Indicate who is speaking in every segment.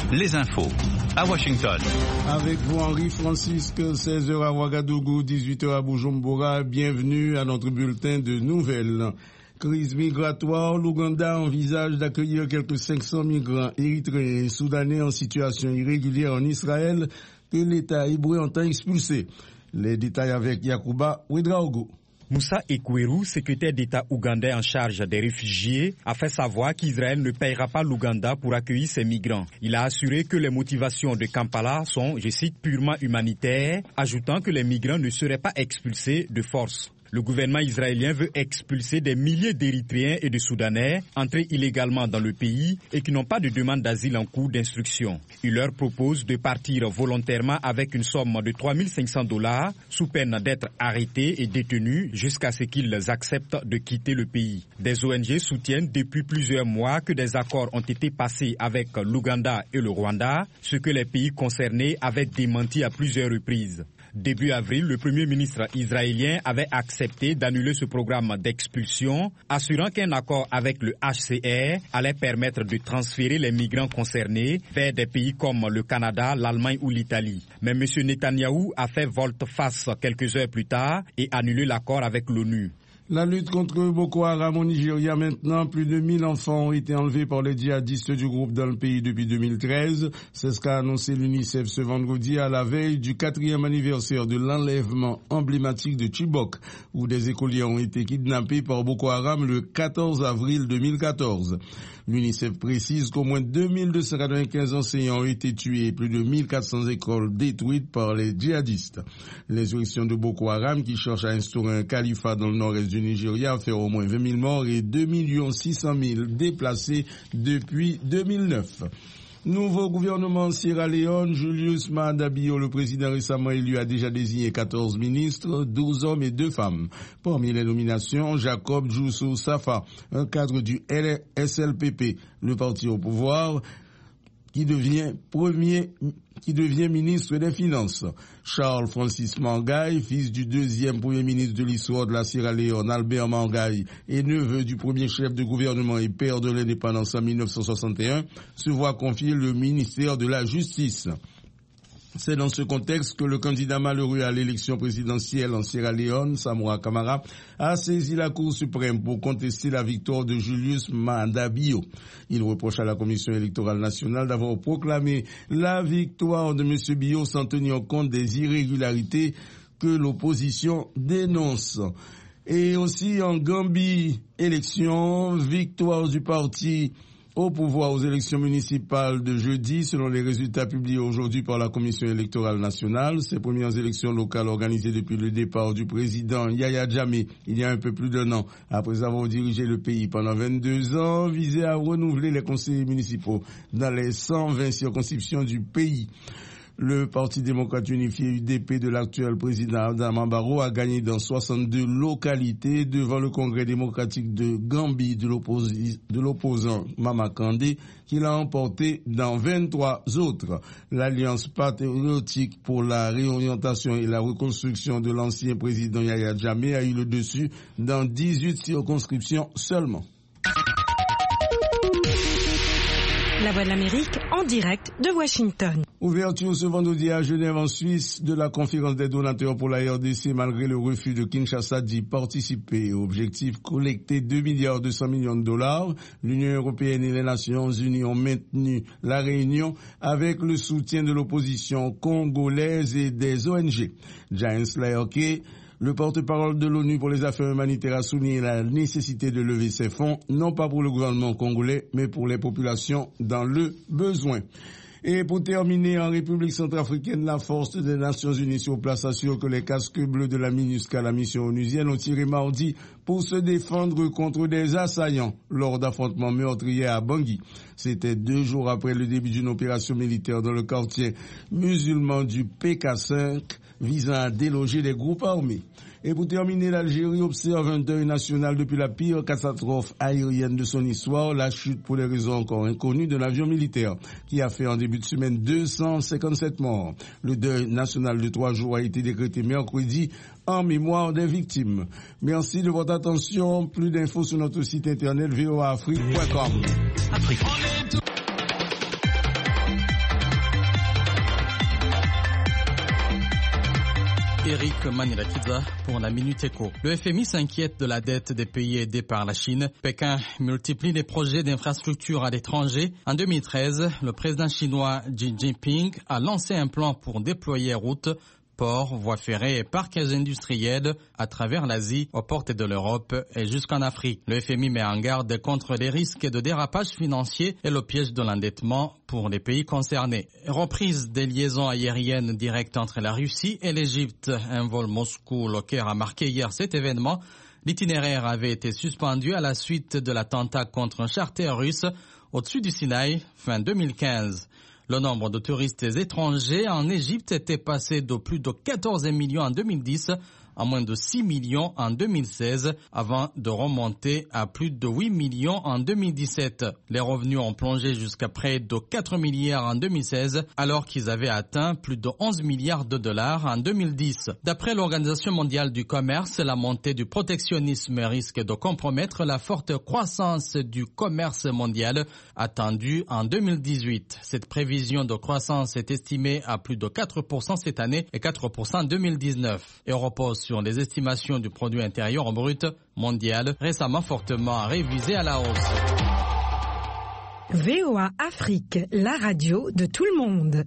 Speaker 1: les infos à Washington.
Speaker 2: Avec vous Henri Francisque, 16h à Ouagadougou, 18h à Bujumbura. Bienvenue à notre bulletin de nouvelles. Crise migratoire, l'Ouganda envisage d'accueillir quelques 500 migrants érythréens et soudanais en situation irrégulière en Israël que l'État hébreu entend expulser. Les détails avec Yacouba Ouedraogo.
Speaker 3: Moussa Ekweru, secrétaire d'État ougandais en charge des réfugiés, a fait savoir qu'Israël ne paiera pas l'Ouganda pour accueillir ces migrants. Il a assuré que les motivations de Kampala sont, je cite, purement humanitaires, ajoutant que les migrants ne seraient pas expulsés de force. Le gouvernement israélien veut expulser des milliers d'Érythréens et de Soudanais entrés illégalement dans le pays et qui n'ont pas de demande d'asile en cours d'instruction. Il leur propose de partir volontairement avec une somme de $3 500 sous peine d'être arrêtés et détenus jusqu'à ce qu'ils acceptent de quitter le pays. Des ONG soutiennent depuis plusieurs mois que des accords ont été passés avec l'Ouganda et le Rwanda, ce que les pays concernés avaient démenti à plusieurs reprises. Début avril, le Premier ministre israélien avait accepté d'annuler ce programme d'expulsion, assurant qu'un accord avec le HCR allait permettre de transférer les migrants concernés vers des pays comme le Canada, l'Allemagne ou l'Italie. Mais M. Netanyahou a fait volte-face quelques heures plus tard et annulé l'accord avec l'ONU.
Speaker 2: La lutte contre Boko Haram au Nigeria maintenant, plus de 1000 enfants ont été enlevés par les djihadistes du groupe dans le pays depuis 2013. C'est ce qu'a annoncé l'UNICEF ce vendredi à la veille du 4e anniversaire de l'enlèvement emblématique de Chibok, où des écoliers ont été kidnappés par Boko Haram le 14 avril 2014. L'UNICEF précise qu'au moins 2295 enseignants ont été tués et plus de 1400 écoles détruites par les djihadistes. L'insurrection de Boko Haram, qui cherche à instaurer un califat dans le nord-est du Nigeria, a fait au moins 20 000 morts et 2 600 000 déplacés depuis 2009. Nouveau gouvernement en Sierra Leone, Julius Maada Bio, le président récemment élu, a déjà désigné 14 ministres, 12 hommes et 2 femmes. Parmi les nominations, Jacob Joussou Safa, un cadre du SLPP, le parti au pouvoir, qui devient ministre des Finances. Charles Francis Mangaï, fils du 2e premier ministre de l'histoire de la Sierra Leone, Albert Mangaï, et neveu du premier chef de gouvernement et père de l'indépendance en 1961, se voit confier le ministère de la Justice. C'est dans ce contexte que le candidat malheureux à l'élection présidentielle en Sierra Leone, Samora Kamara, a saisi la Cour suprême pour contester la victoire de Julius Maada Bio. Il reproche à la Commission électorale nationale d'avoir proclamé la victoire de M. Bio sans tenir compte des irrégularités que l'opposition dénonce. Et aussi en Gambie, élection, victoire du parti au pouvoir aux élections municipales de jeudi, selon les résultats publiés aujourd'hui par la Commission électorale nationale. Ces premières élections locales organisées depuis le départ du président Yahya Jammeh il y a un peu plus d'un an, après avoir dirigé le pays pendant 22 ans, visaient à renouveler les conseillers municipaux dans les 120 circonscriptions du pays. Le Parti démocrate unifié UDP de l'actuel président Adama Barrow a gagné dans 62 localités devant le Congrès démocratique de Gambie de l'opposant Mama Kandé, qui l'a emporté dans 23 autres. L'Alliance patriotique pour la réorientation et la reconstruction de l'ancien président Yahya Jammeh a eu le dessus dans 18 circonscriptions seulement.
Speaker 4: La Voix de l'Amérique en direct de Washington.
Speaker 2: Ouverture ce vendredi à Genève en Suisse de la conférence des donateurs pour la RDC malgré le refus de Kinshasa d'y participer. Objectif collecter $2,2 millions. L'Union européenne et les Nations unies ont maintenu la réunion avec le soutien de l'opposition congolaise et des ONG. James Laerke, le porte-parole de l'ONU pour les affaires humanitaires, a souligné la nécessité de lever ces fonds, non pas pour le gouvernement congolais, mais pour les populations dans le besoin. Et pour terminer, en République centrafricaine, la force des Nations Unies sur place assure que les casques bleus de la MINUSCA, la mission onusienne, ont tiré mardi pour se défendre contre des assaillants lors d'affrontements meurtriers à Bangui. C'était 2 jours après le début d'une opération militaire dans le quartier musulman du PK5 visant à déloger les groupes armés. Et pour terminer, l'Algérie observe un deuil national depuis la pire catastrophe aérienne de son histoire, la chute pour des raisons encore inconnues de l'avion militaire qui a fait en début de semaine 257 morts. Le deuil national de 3 jours a été décrété mercredi en mémoire des victimes. Merci de votre attention. Plus d'infos sur notre site internet voaafrique.com.
Speaker 5: Eric Manilakiza pour la Minute Éco. Le FMI s'inquiète de la dette des pays aidés par la Chine. Pékin multiplie les projets d'infrastructures à l'étranger. En 2013, le président chinois Xi Jinping a lancé un plan pour déployer routes, ports, voies ferrées et parcs industriels à travers l'Asie, aux portes de l'Europe et jusqu'en Afrique. Le FMI met en garde contre les risques de dérapage financier et le piège de l'endettement pour les pays concernés. Reprise des liaisons aériennes directes entre la Russie et l'Égypte. Un vol Moscou-Le Caire a marqué hier cet événement. L'itinéraire avait été suspendu à la suite de l'attentat contre un charter russe au-dessus du Sinaï fin 2015. Le nombre de touristes étrangers en Égypte était passé de plus de 14 millions en 2010 à moins de 6 millions en 2016, avant de remonter à plus de 8 millions en 2017. Les revenus ont plongé jusqu'à près de 4 milliards en 2016, alors qu'ils avaient atteint plus de 11 milliards de dollars en 2010. D'après l'Organisation mondiale du commerce, la montée du protectionnisme risque de compromettre la forte croissance du commerce mondial attendue en 2018. Cette prévision de croissance est estimée à plus de 4% cette année et 4% en 2019 et repose sur les estimations du produit intérieur brut mondial, récemment fortement révisé à la hausse.
Speaker 4: VOA Afrique, la radio de tout le monde.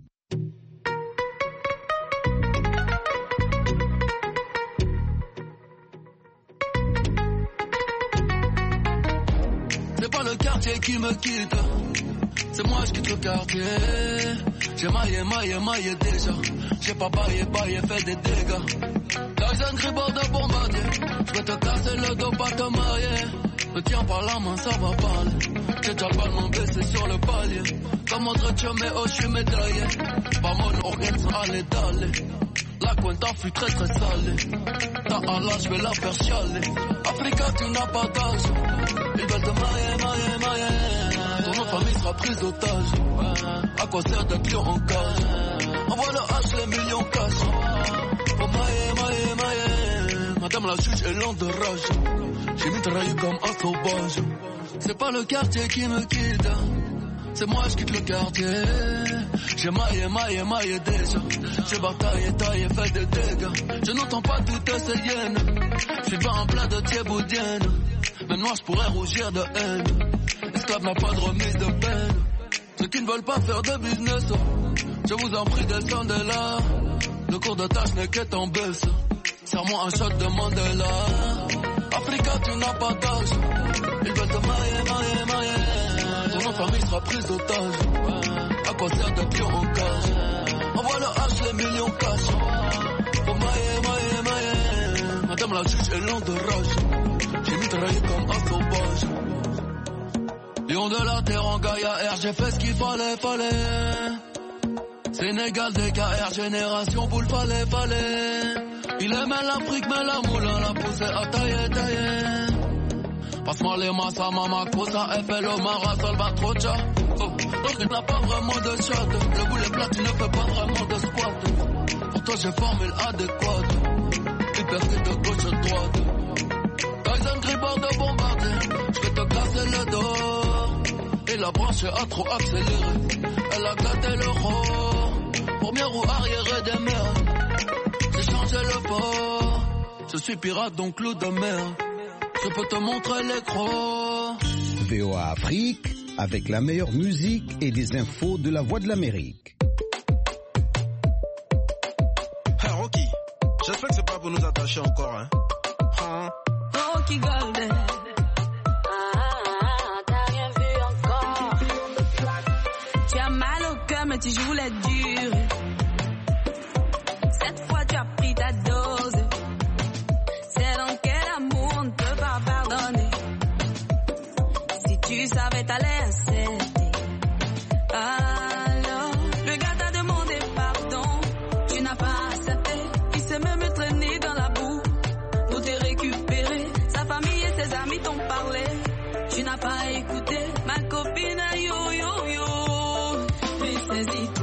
Speaker 6: C'est pas le quartier qui me quitte, c'est moi je quitte le quartier. J'ai maillé déjà. J'ai pas baillé, fait des dégâts. Tyson Gribord de bombardier. Je vais te casser le dos, pas te marier. Me tiens par la main, ça va parler. J'ai déjà le ballon baissé sur le palier. Comme entretien, mais oh, je suis médaillé. Pas mon organe, allez, d'aller. La cuenta fut très très salée. Ta Allah, je vais la faire chialer. Africa, tu n'as pas d'âge. Ils veulent te marier. Ton nom de famille sera prise d'otage. À quoi sert d'être lion en cage? Envoie le H, les millions cash. Oh maille. Madame la juge est lente de rage. J'ai mitraillé comme un sauvage. C'est pas le quartier qui me quitte, c'est moi je quitte le quartier. J'ai maillé déjà. J'ai bataillé, taillé, fait des dégâts. Je n'entends pas toutes ces hyènes. J'suis pas en plein de thieboudienne. Même moi je pourrais rougir de haine. Esclave n'a pas de remise de peine. Ceux qui ne veulent pas faire de business, je vous en prie descendez là. Le cours de tâche n'est qu'être en baisse. Serre-moi un shot de Mandela. Africa tu n'as pas d'âge. Ils veulent te marier. Ton nom de famille sera prise d'otage. À quoi sert d'être lion en cage? Envoie le H, les millions cash. Oh maille. Madame la juge est lente de rage. J'ai mitraillé comme un sauvage. Lion de la terre en Gaïa-R, j'ai fait ce qu'il fallait. Sénégal, DKR, génération boule, fallait. Il aimait l'Afrique, mais la moulin l'a poussé à tailler. Passe-moi les massas, mama, cosa, FL, Omara, Salvatrocha. Donc il n'a pas vraiment de shot. Le boulet plat, tu ne fais pas vraiment de squat. Pour toi, j'ai formule adéquate. Il percute de gauche à droite. Tyson Gribord de bombardier. Je vais te casser le dos. Et la branche a trop accéléré. Elle a gâté le roi. Première roue arrière des mers. J'ai changé le port. Je suis pirate donc loup de mer. Je peux te montrer l'écran.
Speaker 7: VOA Afrique, avec la meilleure musique et des infos de la Voix de l'Amérique.
Speaker 8: Hey Rocky, j'espère que c'est pas pour nous attacher encore, hein.
Speaker 9: Rocky Golden. T'as rien vu encore. Tu as mal au cœur mais tu joues la dure. Cette fois tu as pris ta dose. C'est dans quel amour on ne peut pas pardonner. Si tu savais t'allais accepter. Alors, le gars t'a demandé pardon. Tu n'as pas accepté. Il s'est même traîné dans la boue pour te récupérer. Sa famille et ses amis t'ont parlé. Tu n'as pas écouté. Ma copine, yo. Puis saisis